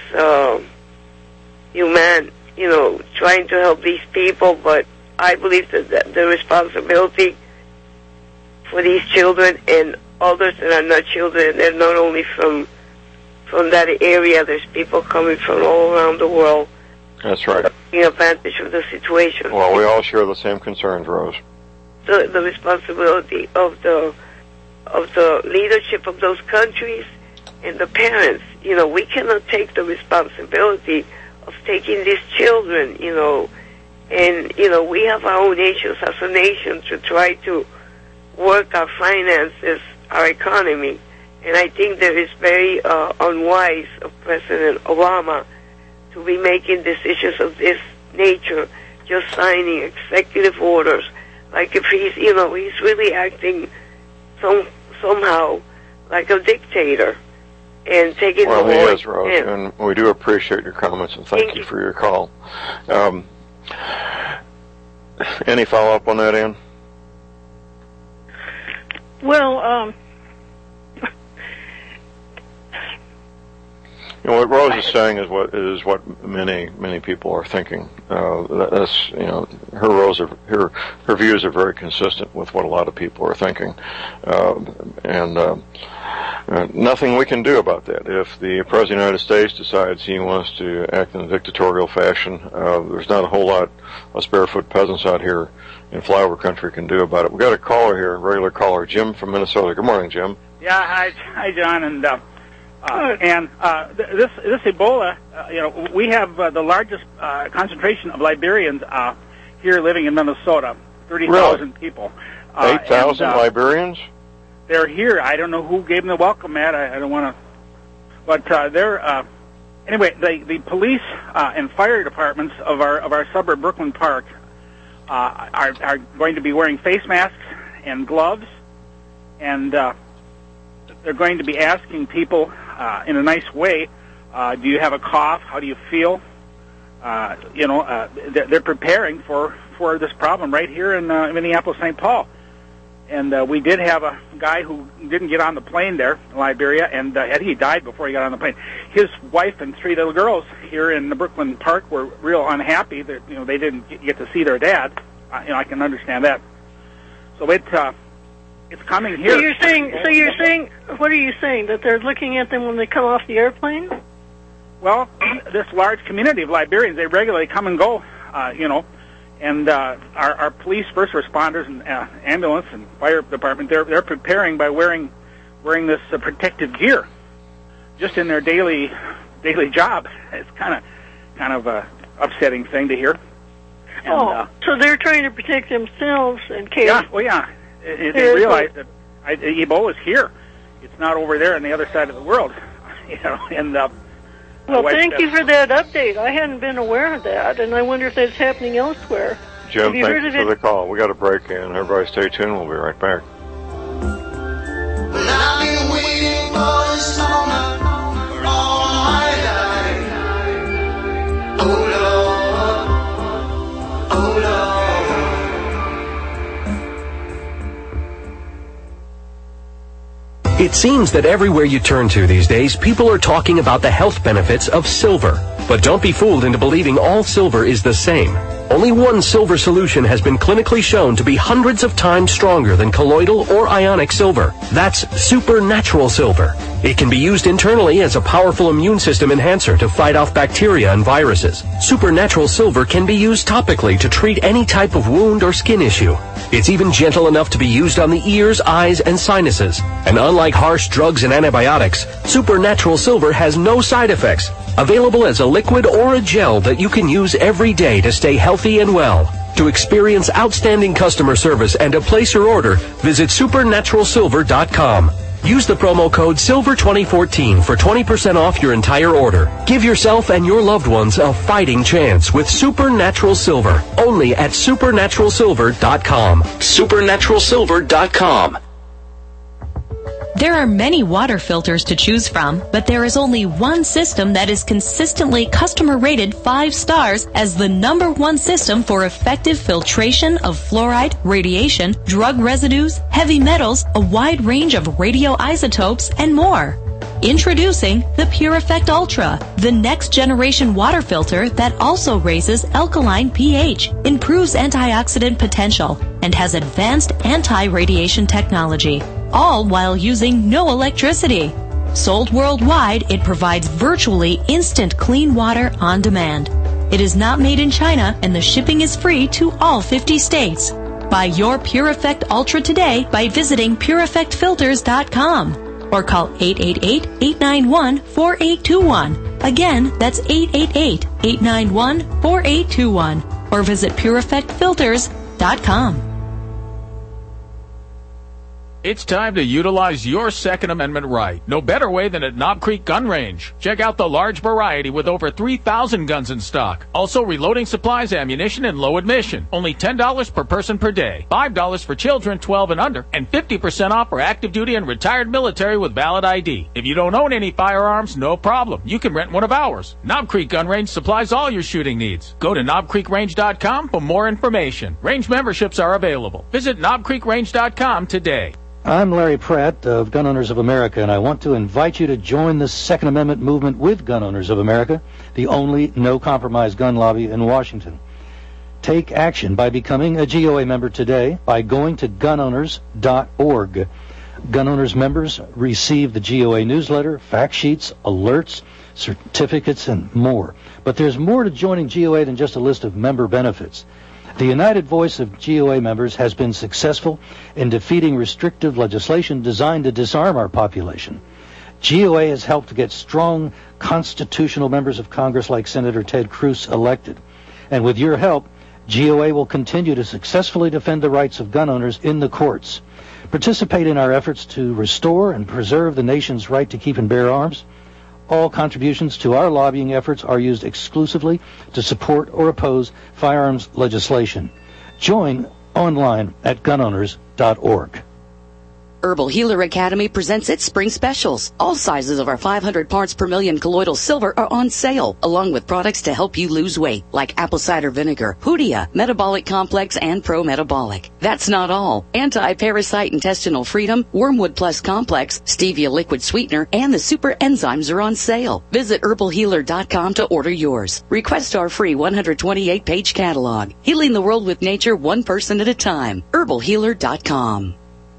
[SPEAKER 21] human, trying to help these people, but I believe that the responsibility for these children and others that are not children, they're not only from that area, there's people coming from all around the world.
[SPEAKER 10] That's right.
[SPEAKER 21] Taking advantage of the situation.
[SPEAKER 10] Well, we all share the same concerns, Rose.
[SPEAKER 21] The responsibility of the leadership of those countries and the parents. We cannot take the responsibility of taking these children, and, we have our own issues as a nation to try to work our finances, our economy. And I think that it's very unwise of President Obama to be making decisions of this nature, just signing executive orders. Like if he's really acting somehow like a dictator and taking the
[SPEAKER 10] Well, he
[SPEAKER 21] voice
[SPEAKER 10] is, Rose, and we do appreciate your comments, and thank you for your call. Any follow-up on that, Ann?
[SPEAKER 11] Well,
[SPEAKER 10] what Rose is saying is what many people are thinking. That's her views are very consistent with what a lot of people are thinking, and nothing we can do about that. If the President of the United States decides he wants to act in a dictatorial fashion, there's not a whole lot us barefoot peasants out here in flyover country can do about it. We've got a caller here, a regular caller, Jim from Minnesota. Good morning, Jim.
[SPEAKER 2] Yeah, hi, John, and this Ebola, we have the largest concentration of Liberians here living in Minnesota, 30,000 people.
[SPEAKER 10] 8,000 Liberians?
[SPEAKER 2] They're here. I don't know who gave them the welcome mat. I don't want to, but they're anyway. The police and fire departments of our suburb, Brooklyn Park, are going to be wearing face masks and gloves, and they're going to be asking people in a nice way, do you have a cough? How do you feel? They're preparing for this problem right here in Minneapolis, St. Paul. And we did have a guy who didn't get on the plane there in Liberia, and he died before he got on the plane. His wife and 3 little girls here in the Brooklyn Park were real unhappy that they didn't get to see their dad. I can understand that. So it's coming here.
[SPEAKER 11] So you're saying, what are you saying? That they're looking at them when they come off the airplane?
[SPEAKER 2] Well, this large community of Liberians, they regularly come and go, and our police, first responders, and ambulance and fire department, they're preparing by wearing this protective gear, just in their daily job. It's kind of a upsetting thing to hear. And,
[SPEAKER 11] so they're trying to protect themselves in case.
[SPEAKER 2] Yeah, well, yeah. They realize that Ebola is here. It's not over there on the other side of the world, And
[SPEAKER 11] well, thank you for that update. I hadn't been aware of that, and I wonder if that's happening elsewhere.
[SPEAKER 10] Jim, thank you for the call. We got a break, and everybody stay tuned. We'll be right back.
[SPEAKER 8] Well, I've been waiting for this moment for all my life. Oh Lord, oh Lord.
[SPEAKER 3] It seems that everywhere you turn to these days, people are talking about the health benefits of silver. But don't be fooled into believing all silver is the same. Only one silver solution has been clinically shown to be hundreds of times stronger than colloidal or ionic silver. That's supernatural silver. It can be used internally as a powerful immune system enhancer to fight off bacteria and viruses. Supernatural silver can be used topically to treat any type of wound or skin issue. It's even gentle enough to be used on the ears, eyes, and sinuses. And unlike harsh drugs and antibiotics, supernatural silver has no side effects. Available as a liquid or a gel that you can use every day to stay healthy and well. To experience outstanding customer service and to place your order, visit supernaturalsilver.com. Use the promo code SILVER2014 for 20% off your entire order. Give yourself and your loved ones a fighting chance with Supernatural Silver. Only at supernaturalsilver.com. Supernaturalsilver.com.
[SPEAKER 1] There are many water filters to choose from, but there is only one system that is consistently customer rated 5 stars as the #1 system for effective filtration of fluoride, radiation, drug residues, heavy metals, a wide range of radioisotopes, and more. Introducing the Pure Effect Ultra, the next generation water filter that also raises alkaline pH, improves antioxidant potential, and has advanced anti-radiation technology, all while using no electricity. Sold worldwide, it provides virtually instant clean water on demand. It is not made in China, and the shipping is free to all 50 states. Buy your Pure Effect Ultra today by visiting PureEffectFilters.com. or call 888-891-4821. Again, that's 888-891-4821. Or visit PureEffectFilters.com.
[SPEAKER 22] It's time to utilize your Second Amendment right. No better way than at Knob Creek Gun Range. Check out the large variety with over 3,000 guns in stock. Also reloading supplies, ammunition, and low admission. Only $10 per person per day. $5 for children 12 and under. And 50% off for active duty and retired military with valid ID. If you don't own any firearms, no problem. You can rent one of ours. Knob Creek Gun Range supplies all your shooting needs. Go to knobcreekrange.com for more information. Range memberships are available. Visit knobcreekrange.com today.
[SPEAKER 23] I'm Larry Pratt of Gun Owners of America, and I want to invite you to join the Second Amendment movement with Gun Owners of America, the only no-compromise gun lobby in Washington. Take action by becoming a GOA member today by going to gunowners.org. Gun Owners members receive the GOA newsletter, fact sheets, alerts, certificates, and more. But there's more to joining GOA than just a list of member benefits. The united voice of GOA members has been successful in defeating restrictive legislation designed to disarm our population. GOA has helped to get strong constitutional members of Congress like Senator Ted Cruz elected. And with your help, GOA will continue to successfully defend the rights of gun owners in the courts. Participate in our efforts to restore and preserve the nation's right to keep and bear arms. All contributions to our lobbying efforts are used exclusively to support or oppose firearms legislation. Join online at gunowners.org.
[SPEAKER 24] Herbal Healer Academy presents its spring specials. All sizes of our 500 parts per million colloidal silver are on sale, along with products to help you lose weight, like apple cider vinegar, Hoodia, Metabolic Complex, and Pro Metabolic. That's not all. Anti-Parasite Intestinal Freedom, Wormwood Plus Complex, Stevia Liquid Sweetener, and the Super Enzymes are on sale. Visit herbalhealer.com to order yours. Request our free 128-page catalog. Healing the world with nature, one person at a time. herbalhealer.com.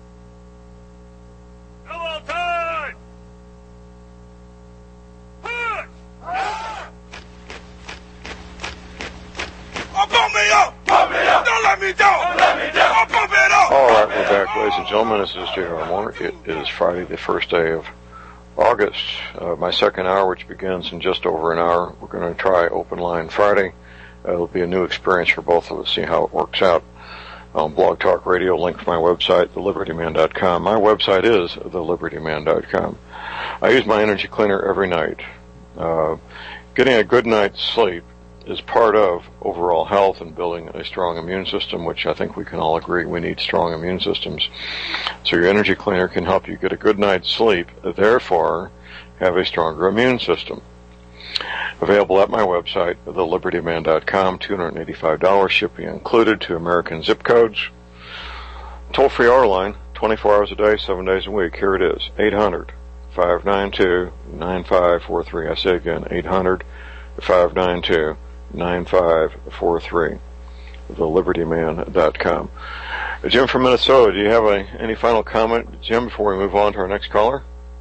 [SPEAKER 10] All right, we're back, ladies and gentlemen. This is J.R. Moore. It is Friday, the first day of August. My second hour, which begins in just over an hour. We're going to try Open Line Friday. It'll be a new experience for both of us, see how it works out. Blog Talk Radio, link to my website, thelibertyman.com. My website is thelibertyman.com. I use my energy cleaner every night. Getting a good night's sleep is part of overall health and building a strong immune system, which I think we can all agree we need strong immune systems. So your energy cleaner can help you get a good night's sleep, therefore have a stronger immune system. Available at my website, thelibertyman.com, $285, shipping included to American zip codes. Toll-free hour line, 24 hours a day, 7 days a week. Here it is, 800-592-9543. I say again, 800-592-9543, thelibertyman.com. Jim from Minnesota, do you have any final comment, Jim, before we move on to our next caller?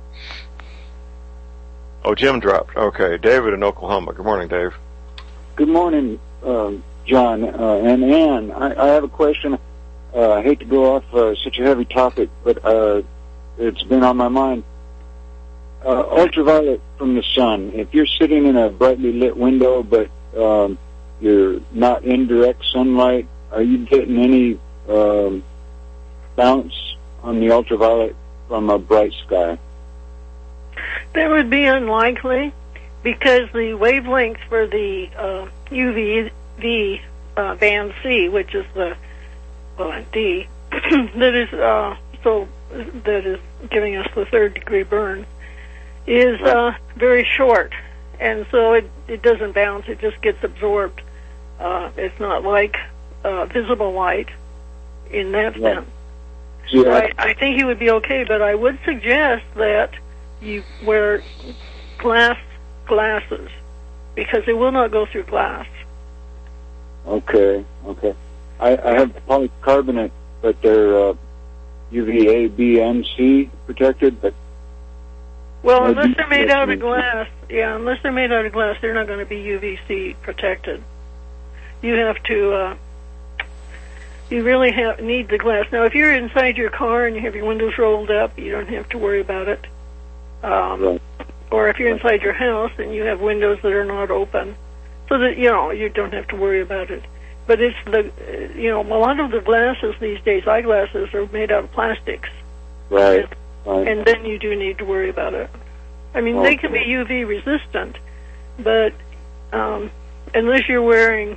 [SPEAKER 10] Oh, Jim dropped. Okay, David in Oklahoma. Good morning, Dave.
[SPEAKER 25] Good morning, John and Ann. I have a question. I hate to go off such a heavy topic, but it's been on my mind. Ultraviolet from the sun. If you're sitting in a brightly lit window, but you're not in direct sunlight, are you getting any bounce on the ultraviolet from a bright sky?
[SPEAKER 11] That would be unlikely, because the wavelengths for the UV band C, which is the D, that is giving us the 3rd-degree burn, is very short, and so it doesn't bounce. It just gets absorbed. It's not like visible light in that sense.
[SPEAKER 25] Yeah.
[SPEAKER 11] So I think he would be okay, but I would suggest that you wear glasses, because it will not go through glass.
[SPEAKER 25] Okay. I have polycarbonate, but they're UVA, B, and C protected, but...
[SPEAKER 11] Well, unless they're made out of glass, unless they're made out of glass, they're not going to be UVC protected. You have to, you really need the glass. Now, if you're inside your car and you have your windows rolled up, you don't have to worry about it.
[SPEAKER 25] Right.
[SPEAKER 11] Or if you're inside your house and you have windows that are not open, so that, you don't have to worry about it. But it's a lot of the glasses these days, eyeglasses, are made out of plastics.
[SPEAKER 25] Right.
[SPEAKER 11] And then you do need to worry about it. I mean, they can be UV resistant, but unless you're wearing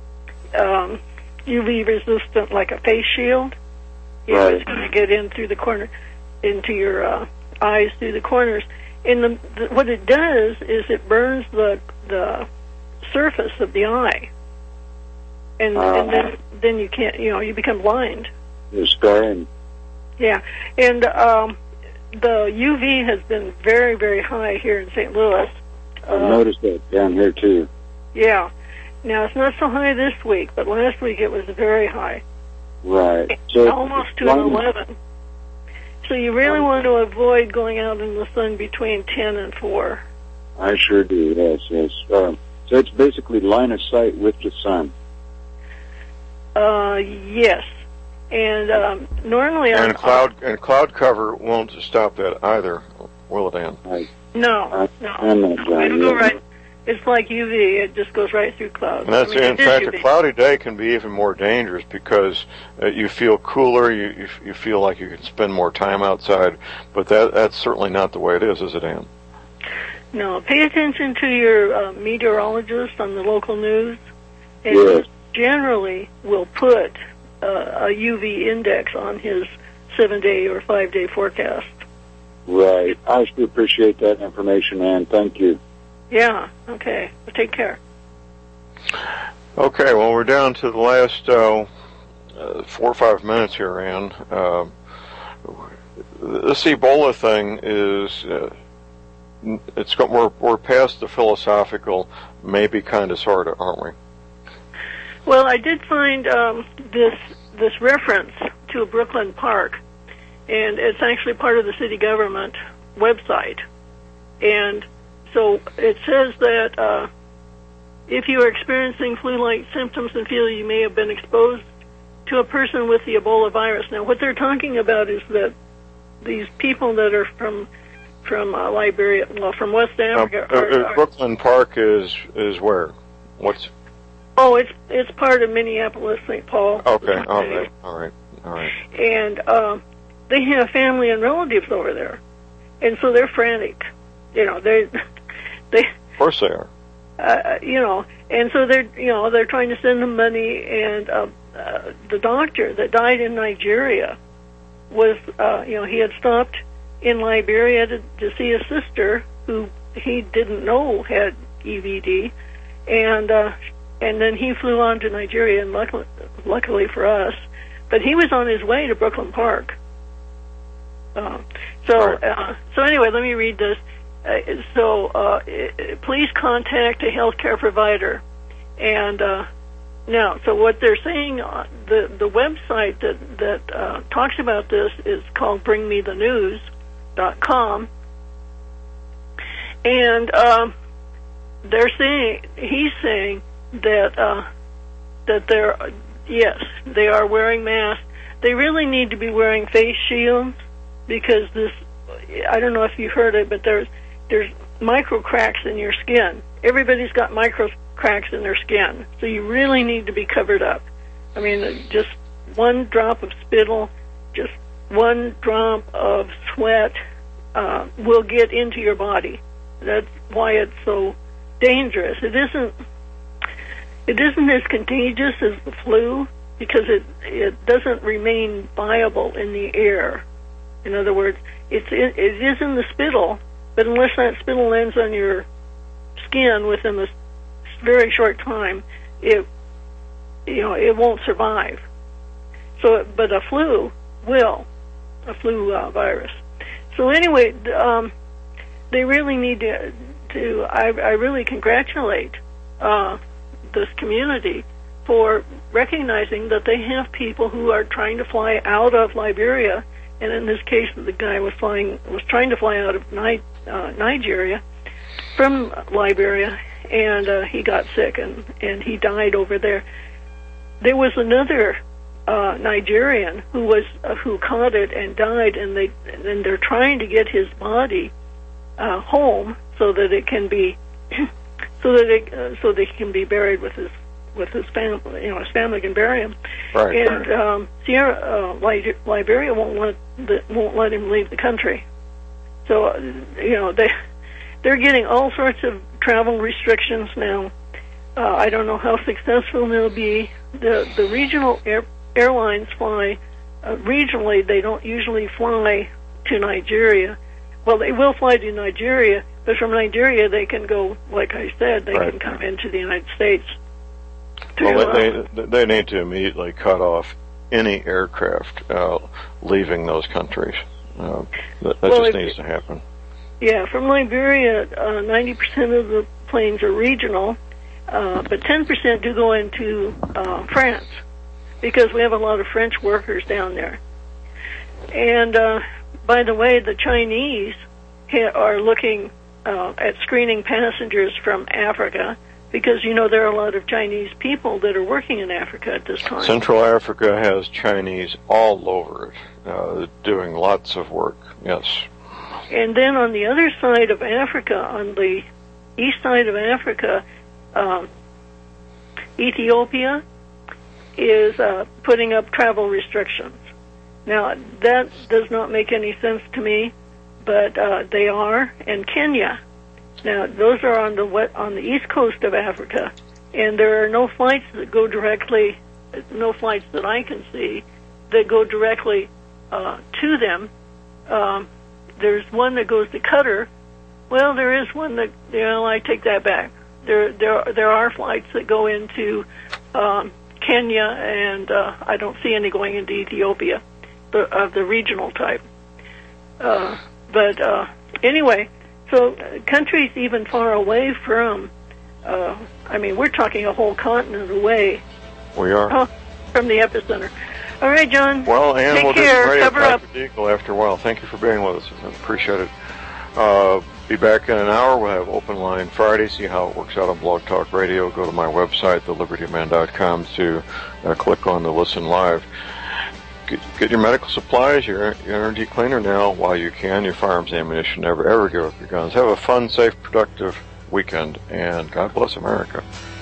[SPEAKER 11] UV resistant, like a face shield, it's going to get in through the corner, into your eyes through the corners. And what it does is it burns the surface of the eye, and then you can't, you become blind.
[SPEAKER 25] You're scarring.
[SPEAKER 11] Yeah, and the UV has been very, very high here in St. Louis.
[SPEAKER 25] I've noticed that down here too.
[SPEAKER 11] Yeah. Now, it's not so high this week, but last week it was very high.
[SPEAKER 25] Right. So
[SPEAKER 11] almost to an 11. So you really want to avoid going out in the sun between 10 and 4.
[SPEAKER 25] I sure do, yes. So it's basically line of sight with the sun.
[SPEAKER 11] Yes. And normally...
[SPEAKER 10] And cloud cover won't stop that either, will it, Ann?
[SPEAKER 11] No. It'll go right... It's like UV. It just goes right through clouds.
[SPEAKER 10] And that's, in fact, a cloudy day can be even more dangerous, because you feel cooler, you feel like you can spend more time outside, but that's certainly not the way it is it, Ann?
[SPEAKER 11] No. Pay attention to your meteorologist on the local news, and he generally will put a UV index on his 7-day or 5-day forecast.
[SPEAKER 25] Right. I sure appreciate that information, Ann. Thank you.
[SPEAKER 11] Yeah, okay. Well, take care.
[SPEAKER 10] Okay, well, we're down to the last 4 or 5 minutes here, Ann. This Ebola thing is, we're past the philosophical, maybe kind of, sort of, aren't we?
[SPEAKER 11] Well, I did find this reference to a Brooklyn park, and it's actually part of the city government website. And so it says that if you are experiencing flu-like symptoms and feel you may have been exposed to a person with the Ebola virus. Now, what they're talking about is that these people that are from Liberia, well, from West Africa.
[SPEAKER 10] Brooklyn Park is where? What's?
[SPEAKER 11] Oh, it's part of Minneapolis, St. Paul.
[SPEAKER 10] Okay, all right.
[SPEAKER 11] And they have family and relatives over there, and so they're frantic. They.
[SPEAKER 10] Of course they are.
[SPEAKER 11] And so they're trying to send them money, and the doctor that died in Nigeria was, he had stopped in Liberia to see his sister, who he didn't know had EVD, and then he flew on to Nigeria, and luckily for us, but he was on his way to Brooklyn Park. So anyway, let me read this. Please contact a healthcare provider. And now, so what they're saying, the website that talks about this is called BringMeTheNews.com, and he's saying that they are wearing masks. They really need to be wearing face shields, because I don't know if you heard it, but there's micro cracks in your skin. Everybody's got micro cracks in their skin, so you really need to be covered up. I mean, just one drop of spittle just one drop of sweat will get into your body. That's why it's so dangerous. It isn't as contagious as the flu because it doesn't remain viable in the air. In other words, it is in the spittle, but unless that spittle lands on your skin within a very short time, it won't survive. So, but a flu will, a flu virus. So anyway, they really need to. I really congratulate this community for recognizing that they have people who are trying to fly out of Liberia, and in this case, the guy was trying to fly out of Nigeria from Liberia, and he got sick and he died over there. There was another Nigerian who caught it and died, and they're trying to get his body home so that it can be so that he can be buried with his family. His family can bury him.
[SPEAKER 10] Right.
[SPEAKER 11] And Liberia won't let him leave the country. So they're getting all sorts of travel restrictions now. I don't know how successful they'll be. The regional airlines fly regionally. They don't usually fly to Nigeria. Well, they will fly to Nigeria, but from Nigeria they can go, like I said, they can come into the United States.
[SPEAKER 10] They need to immediately cut off any aircraft leaving those countries. That just needs to happen.
[SPEAKER 11] Yeah, from Liberia, 90% of the planes are regional, but 10% do go into France, because we have a lot of French workers down there. And by the way, the Chinese are looking at screening passengers from Africa, because there are a lot of Chinese people that are working in Africa at this time.
[SPEAKER 10] Central Africa has Chinese all over it, doing lots of work. Yes.
[SPEAKER 11] And then on the other side of Africa, on the east side of Africa, Ethiopia is putting up travel restrictions. Now, that does not make any sense to me, but they are. And Kenya. Now, those are on the east coast of Africa, and there are no flights that go directly, no flights that I can see, that go directly to them. There's one that goes to Qatar. Well, there is one that, I take that back. There are flights that go into Kenya, and I don't see any going into Ethiopia, of the regional type. But anyway, so countries even far away from, we're talking a whole continent away.
[SPEAKER 10] We are.
[SPEAKER 11] From the epicenter. All right, John.
[SPEAKER 10] Well, Ann,
[SPEAKER 11] take
[SPEAKER 10] we'll
[SPEAKER 11] care.
[SPEAKER 10] do some radio
[SPEAKER 11] Cover up.
[SPEAKER 10] Eagle after a while. Thank you for being with us. I appreciate it. Be back in an hour. We'll have Open Line Friday. See how it works out on Blog Talk Radio. Go to my website, thelibertyman.com, to click on the Listen Live. Get your medical supplies, your energy cleaner now while you can, your firearms ammunition. Never, ever give up your guns. Have a fun, safe, productive weekend, and God bless America.